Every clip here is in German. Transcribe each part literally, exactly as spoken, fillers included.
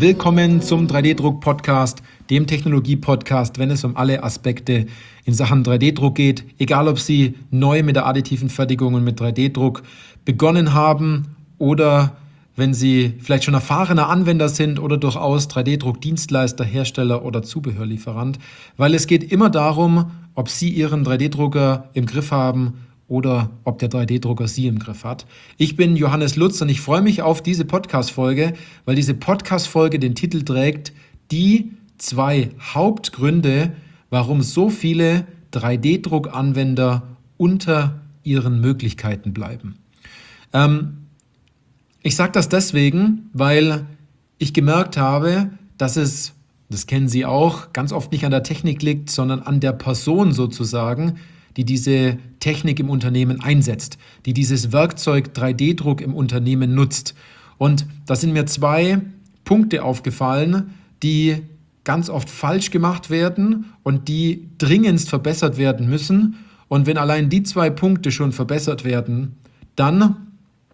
Willkommen zum drei D-Druck-Podcast, dem Technologie-Podcast, wenn es um alle Aspekte in Sachen drei D-Druck geht. Egal, ob Sie neu mit der additiven Fertigung und mit drei D-Druck begonnen haben oder wenn Sie vielleicht schon erfahrener Anwender sind oder durchaus drei D-Druck-Dienstleister, Hersteller oder Zubehörlieferant. Weil es geht immer darum, ob Sie Ihren drei D-Drucker im Griff haben oder ob der drei D-Drucker Sie im Griff hat. Ich bin Johannes Lutz und ich freue mich auf diese Podcast-Folge, weil diese Podcast-Folge den Titel trägt, die zwei Hauptgründe, warum so viele drei D-Druck-Anwender unter ihren Möglichkeiten bleiben. Ähm, ich sage das deswegen, weil ich gemerkt habe, dass es, das kennen Sie auch, ganz oft nicht an der Technik liegt, sondern an der Person sozusagen, die diese Technik im Unternehmen einsetzt, die dieses Werkzeug drei D-Druck im Unternehmen nutzt. Und da sind mir zwei Punkte aufgefallen, die ganz oft falsch gemacht werden und die dringendst verbessert werden müssen. Und wenn allein die zwei Punkte schon verbessert werden, dann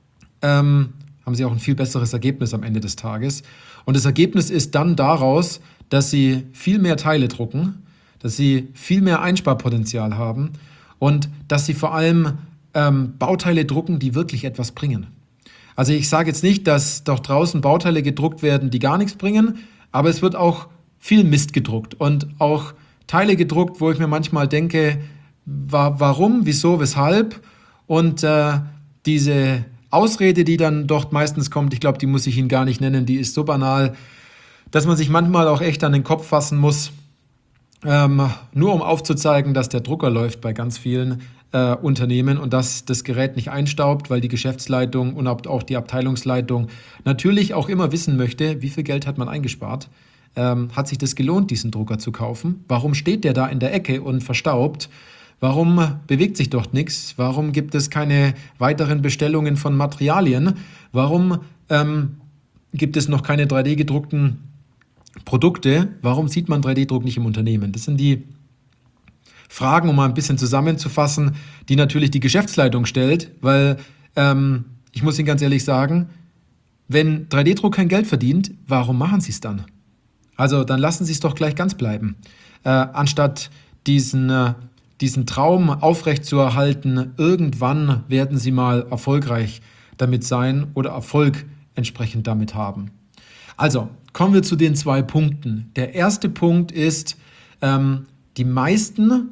ähm, haben Sie auch ein viel besseres Ergebnis am Ende des Tages. Und das Ergebnis ist dann daraus, dass Sie viel mehr Teile drucken, dass Sie viel mehr Einsparpotenzial haben und dass Sie vor allem ähm, Bauteile drucken, die wirklich etwas bringen. Also ich sage jetzt nicht, dass doch draußen Bauteile gedruckt werden, die gar nichts bringen, aber es wird auch viel Mist gedruckt und auch Teile gedruckt, wo ich mir manchmal denke, wa- warum, wieso, weshalb und äh, diese Ausrede, die dann dort meistens kommt, ich glaube, die muss ich Ihnen gar nicht nennen, die ist so banal, dass man sich manchmal auch echt an den Kopf fassen muss, Ähm, nur um aufzuzeigen, dass der Drucker läuft bei ganz vielen äh, Unternehmen und dass das Gerät nicht einstaubt, weil die Geschäftsleitung und auch die Abteilungsleitung natürlich auch immer wissen möchte, wie viel Geld hat man eingespart. Ähm, hat sich das gelohnt, diesen Drucker zu kaufen? Warum steht der da in der Ecke und verstaubt? Warum bewegt sich dort nichts? Warum gibt es keine weiteren Bestellungen von Materialien? Warum ähm, gibt es noch keine drei D-gedruckten Produkte, warum sieht man drei D-Druck nicht im Unternehmen? Das sind die Fragen, um mal ein bisschen zusammenzufassen, die natürlich die Geschäftsleitung stellt, weil ähm, ich muss Ihnen ganz ehrlich sagen, wenn drei D-Druck kein Geld verdient, warum machen Sie es dann? Also dann lassen Sie es doch gleich ganz bleiben, äh, anstatt diesen, äh, diesen Traum aufrechtzuerhalten, irgendwann werden Sie mal erfolgreich damit sein oder Erfolg entsprechend damit haben. Also, kommen wir zu den zwei Punkten. Der erste Punkt ist, ähm, die meisten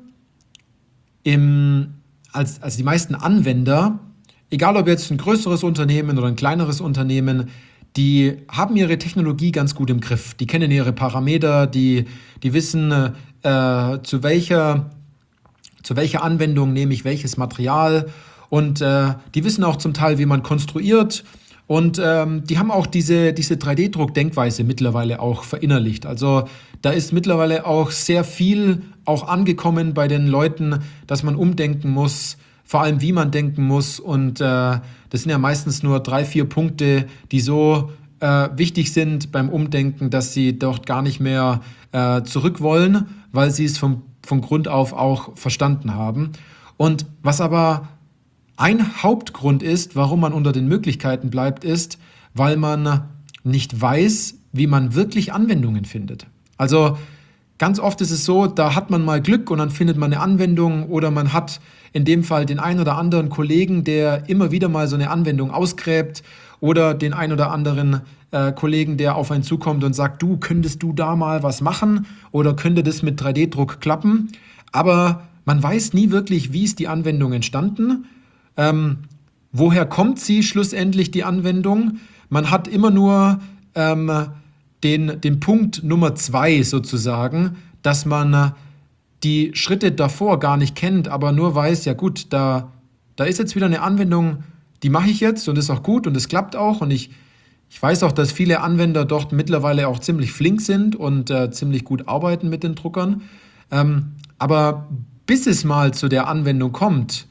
im, als, also die meisten Anwender, egal ob jetzt ein größeres Unternehmen oder ein kleineres Unternehmen, die haben ihre Technologie ganz gut im Griff. Die kennen ihre Parameter, die, die wissen, äh, zu welcher, zu welcher Anwendung nehme ich welches Material und äh, die wissen auch zum Teil, wie man konstruiert. Und ähm, die haben auch diese, diese drei D-Druck-Denkweise mittlerweile auch verinnerlicht. Also da ist mittlerweile auch sehr viel auch angekommen bei den Leuten, dass man umdenken muss, vor allem wie man denken muss. Und äh, das sind ja meistens nur drei, vier Punkte, die so äh, wichtig sind beim Umdenken, dass sie dort gar nicht mehr äh, zurück wollen, weil sie es vom, von Grund auf auch verstanden haben. Und was aber ein Hauptgrund ist, warum man unter den Möglichkeiten bleibt, ist, weil man nicht weiß, wie man wirklich Anwendungen findet. Also ganz oft ist es so, da hat man mal Glück und dann findet man eine Anwendung oder man hat in dem Fall den einen oder anderen Kollegen, der immer wieder mal so eine Anwendung ausgräbt oder den einen oder anderen äh, Kollegen, der auf einen zukommt und sagt, du, könntest du da mal was machen oder könnte das mit drei D-Druck klappen? Aber man weiß nie wirklich, wie ist die Anwendung entstanden. Ähm, woher kommt sie schlussendlich, die Anwendung? Man hat immer nur ähm, den, den Punkt Nummer zwei sozusagen, dass man die Schritte davor gar nicht kennt, aber nur weiß, ja gut, da, da ist jetzt wieder eine Anwendung, die mache ich jetzt und ist auch gut und es klappt auch und ich, ich weiß auch, dass viele Anwender dort mittlerweile auch ziemlich flink sind und äh, ziemlich gut arbeiten mit den Druckern. Ähm, aber bis es mal zu der Anwendung kommt,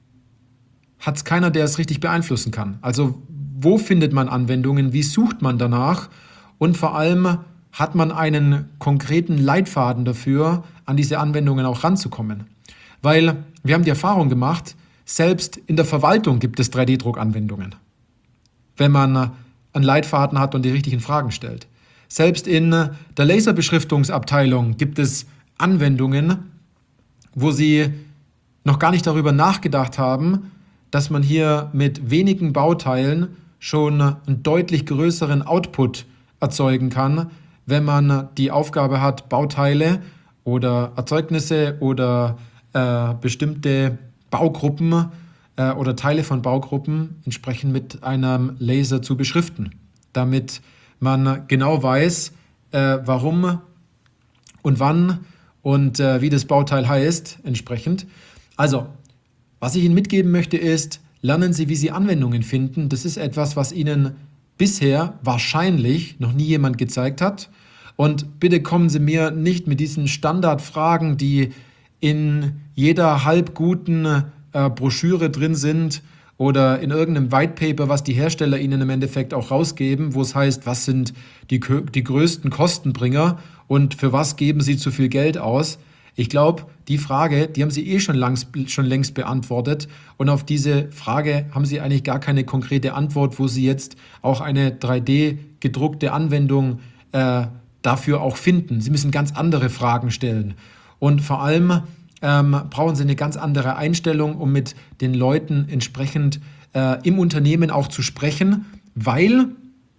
hat es keiner, der es richtig beeinflussen kann. Also wo findet man Anwendungen, wie sucht man danach und vor allem hat man einen konkreten Leitfaden dafür, an diese Anwendungen auch ranzukommen. Weil wir haben die Erfahrung gemacht, selbst in der Verwaltung gibt es drei D-Druck-Anwendungen, wenn man einen Leitfaden hat und die richtigen Fragen stellt. Selbst in der Laserbeschriftungsabteilung gibt es Anwendungen, wo sie noch gar nicht darüber nachgedacht haben, dass man hier mit wenigen Bauteilen schon einen deutlich größeren Output erzeugen kann, wenn man die Aufgabe hat, Bauteile oder Erzeugnisse oder äh, bestimmte Baugruppen äh, oder Teile von Baugruppen entsprechend mit einem Laser zu beschriften, damit man genau weiß, äh, warum und wann und äh, wie das Bauteil heißt entsprechend. Also, was ich Ihnen mitgeben möchte ist, lernen Sie, wie Sie Anwendungen finden. Das ist etwas, was Ihnen bisher wahrscheinlich noch nie jemand gezeigt hat. Und bitte kommen Sie mir nicht mit diesen Standardfragen, die in jeder halb guten äh, Broschüre drin sind oder in irgendeinem White Paper, was die Hersteller Ihnen im Endeffekt auch rausgeben, wo es heißt, was sind die, die größten Kostenbringer und für was geben Sie zu viel Geld aus. Ich glaube, die Frage, die haben Sie eh schon, langs, schon längst beantwortet und auf diese Frage haben Sie eigentlich gar keine konkrete Antwort, wo Sie jetzt auch eine drei D gedruckte Anwendung äh, dafür auch finden. Sie müssen ganz andere Fragen stellen und vor allem ähm, brauchen Sie eine ganz andere Einstellung, um mit den Leuten entsprechend äh, im Unternehmen auch zu sprechen, weil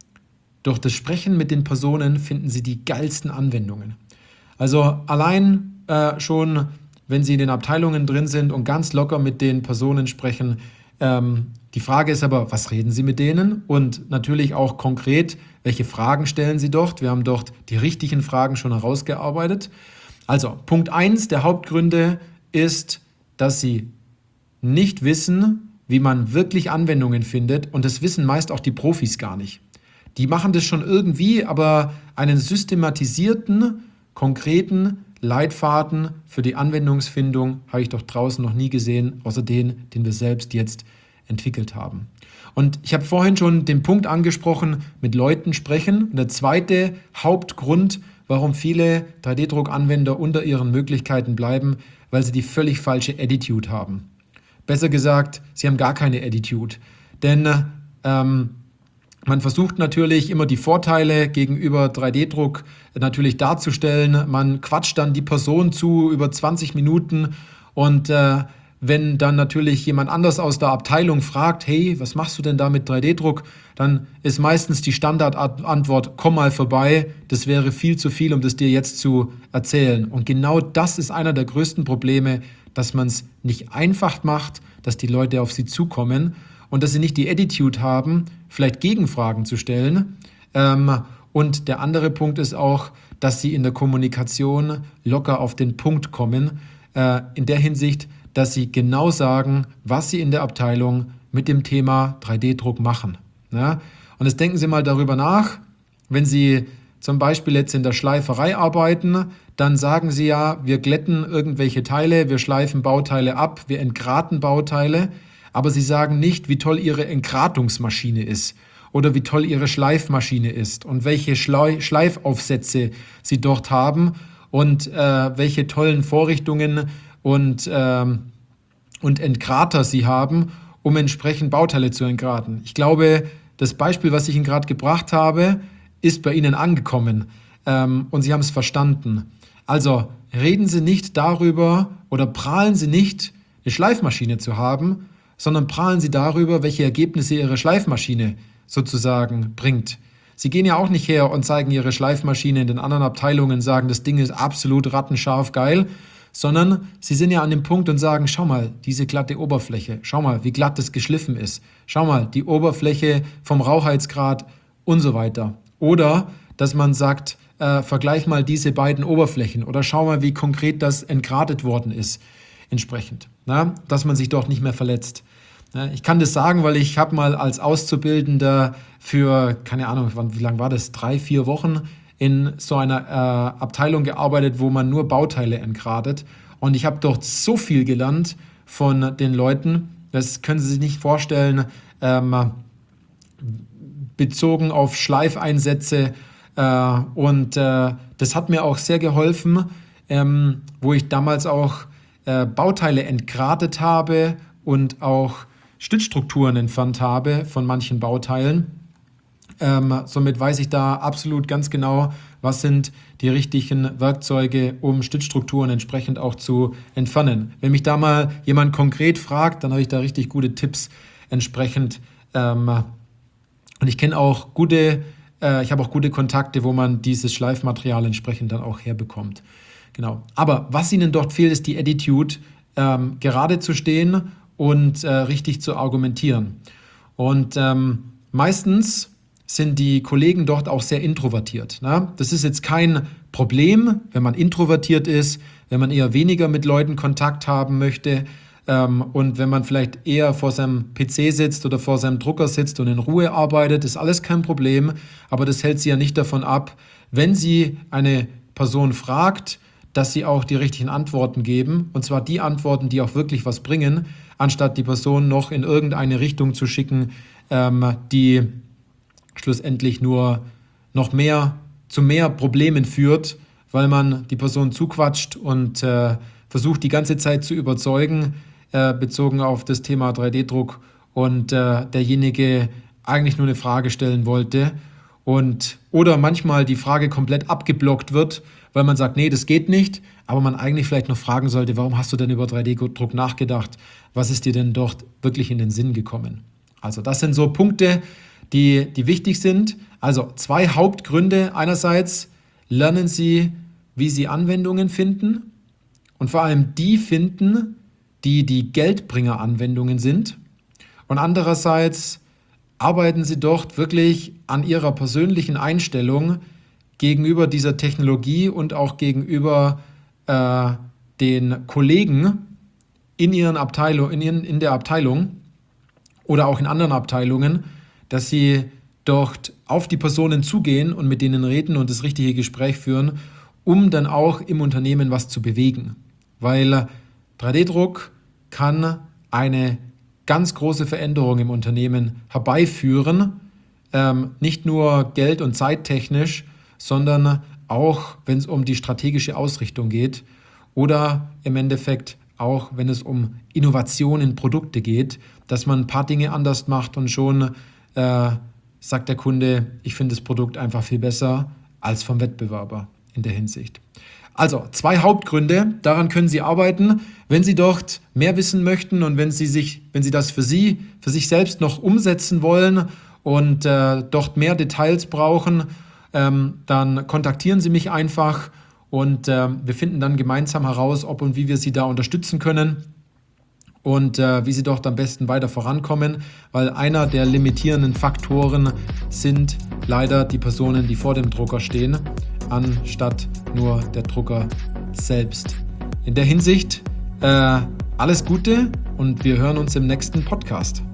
durch das Sprechen mit den Personen finden Sie die geilsten Anwendungen. Also allein äh, schon, wenn Sie in den Abteilungen drin sind und ganz locker mit den Personen sprechen, ähm, die Frage ist aber, was reden Sie mit denen? Und natürlich auch konkret, welche Fragen stellen Sie dort? Wir haben dort die richtigen Fragen schon herausgearbeitet. Also Punkt eins der Hauptgründe ist, dass Sie nicht wissen, wie man wirklich Anwendungen findet und das wissen meist auch die Profis gar nicht. Die machen das schon irgendwie, aber einen systematisierten, konkreten Leitfaden für die Anwendungsfindung habe ich doch draußen noch nie gesehen, außer den, den wir selbst jetzt entwickelt haben. Und ich habe vorhin schon den Punkt angesprochen, mit Leuten sprechen. Und der zweite Hauptgrund, warum viele drei D Druck-Anwender unter ihren Möglichkeiten bleiben, weil sie die völlig falsche Attitude haben. Besser gesagt, sie haben gar keine Attitude. Denn ähm, man versucht natürlich immer die Vorteile gegenüber drei D Druck natürlich darzustellen. Man quatscht dann die Person zu über zwanzig Minuten und äh, wenn dann natürlich jemand anders aus der Abteilung fragt, hey, was machst du denn da mit drei D Druck? Dann ist meistens die Standardantwort, komm mal vorbei, das wäre viel zu viel, um das dir jetzt zu erzählen. Und genau das ist einer der größten Probleme, dass man es nicht einfach macht, dass die Leute auf sie zukommen und dass sie nicht die Attitude haben, vielleicht Gegenfragen zu stellen. Ähm, und der andere Punkt ist auch, dass sie in der Kommunikation locker auf den Punkt kommen, äh, in der Hinsicht, dass sie genau sagen, was sie in der Abteilung mit dem Thema drei D Druck machen. Ja? Und jetzt denken Sie mal darüber nach, wenn Sie zum Beispiel jetzt in der Schleiferei arbeiten, dann sagen Sie ja, wir glätten irgendwelche Teile, wir schleifen Bauteile ab, wir entgraten Bauteile, aber Sie sagen nicht, wie toll Ihre Entgratungsmaschine ist oder wie toll Ihre Schleifmaschine ist und welche Schlei- Schleifaufsätze Sie dort haben und äh, welche tollen Vorrichtungen und, ähm, und Entgrater Sie haben, um entsprechend Bauteile zu entgraten. Ich glaube, das Beispiel, was ich Ihnen gerade gebracht habe, ist bei Ihnen angekommen ähm, und Sie haben es verstanden. Also reden Sie nicht darüber oder prahlen Sie nicht, eine Schleifmaschine zu haben, sondern prahlen Sie darüber, welche Ergebnisse Ihre Schleifmaschine sozusagen bringt. Sie gehen ja auch nicht her und zeigen Ihre Schleifmaschine in den anderen Abteilungen, sagen, das Ding ist absolut rattenscharf geil, sondern Sie sind ja an dem Punkt und sagen, schau mal, diese glatte Oberfläche, schau mal, wie glatt das geschliffen ist, schau mal, die Oberfläche vom Rauchheitsgrad und so weiter. Oder, dass man sagt, äh, vergleich mal diese beiden Oberflächen oder schau mal, wie konkret das entgratet worden ist, entsprechend, na? Dass man sich dort nicht mehr verletzt. Ich kann das sagen, weil ich habe mal als Auszubildender für, keine Ahnung, wie lange war das, drei, vier Wochen in so einer äh, Abteilung gearbeitet, wo man nur Bauteile entgratet. Und ich habe dort so viel gelernt von den Leuten, das können Sie sich nicht vorstellen, ähm, bezogen auf Schleifeinsätze. Äh, und äh, das hat mir auch sehr geholfen, ähm, wo ich damals auch äh, Bauteile entgratet habe und auch Stützstrukturen entfernt habe von manchen Bauteilen. Ähm, somit weiß ich da absolut ganz genau, was sind die richtigen Werkzeuge, um Stützstrukturen entsprechend auch zu entfernen. Wenn mich da mal jemand konkret fragt, dann habe ich da richtig gute Tipps entsprechend. Ähm, und ich kenne auch gute, äh, ich habe auch gute Kontakte, wo man dieses Schleifmaterial entsprechend dann auch herbekommt. Genau. Aber was Ihnen dort fehlt, ist die Attitude, ähm, gerade zu stehen und äh, richtig zu argumentieren. Und ähm, meistens sind die Kollegen dort auch sehr introvertiert. Ne? Das ist jetzt kein Problem, wenn man introvertiert ist, wenn man eher weniger mit Leuten Kontakt haben möchte ähm, und wenn man vielleicht eher vor seinem P C sitzt oder vor seinem Drucker sitzt und in Ruhe arbeitet, ist alles kein Problem. Aber das hält Sie ja nicht davon ab, wenn Sie eine Person fragt, dass Sie auch die richtigen Antworten geben, und zwar die Antworten, die auch wirklich was bringen, anstatt die Person noch in irgendeine Richtung zu schicken, ähm, die schlussendlich nur noch mehr zu mehr Problemen führt, weil man die Person zuquatscht und äh, versucht die ganze Zeit zu überzeugen, äh, bezogen auf das Thema drei D Druck, und äh, derjenige eigentlich nur eine Frage stellen wollte und oder manchmal die Frage komplett abgeblockt wird, weil man sagt, nee, das geht nicht, aber man eigentlich vielleicht noch fragen sollte, warum hast du denn über drei D Druck nachgedacht? Was ist dir denn dort wirklich in den Sinn gekommen? Also das sind so Punkte, die, die wichtig sind. Also zwei Hauptgründe. Einerseits lernen Sie, wie Sie Anwendungen finden und vor allem die finden, die die Geldbringer-Anwendungen sind. Und andererseits arbeiten Sie dort wirklich an Ihrer persönlichen Einstellung gegenüber dieser Technologie und auch gegenüber äh, den Kollegen in, ihren Abteilung, in, ihren, in der Abteilung oder auch in anderen Abteilungen, dass Sie dort auf die Personen zugehen und mit denen reden und das richtige Gespräch führen, um dann auch im Unternehmen was zu bewegen. Weil drei D Druck kann eine ganz große Veränderung im Unternehmen herbeiführen, ähm, nicht nur geld- und zeittechnisch, sondern auch, wenn es um die strategische Ausrichtung geht oder im Endeffekt auch, wenn es um Innovation in Produkte geht, dass man ein paar Dinge anders macht und schon äh, sagt der Kunde, ich finde das Produkt einfach viel besser als vom Wettbewerber in der Hinsicht. Also zwei Hauptgründe, daran können Sie arbeiten. Wenn Sie dort mehr wissen möchten und wenn Sie sich, wenn Sie das für Sie, für sich selbst noch umsetzen wollen und äh, dort mehr Details brauchen, ähm, dann kontaktieren Sie mich einfach und äh, wir finden dann gemeinsam heraus, ob und wie wir Sie da unterstützen können und äh, wie Sie dort am besten weiter vorankommen, weil einer der limitierenden Faktoren sind leider die Personen, die vor dem Drucker stehen, anstatt nur der Drucker selbst. In der Hinsicht äh, alles Gute und wir hören uns im nächsten Podcast.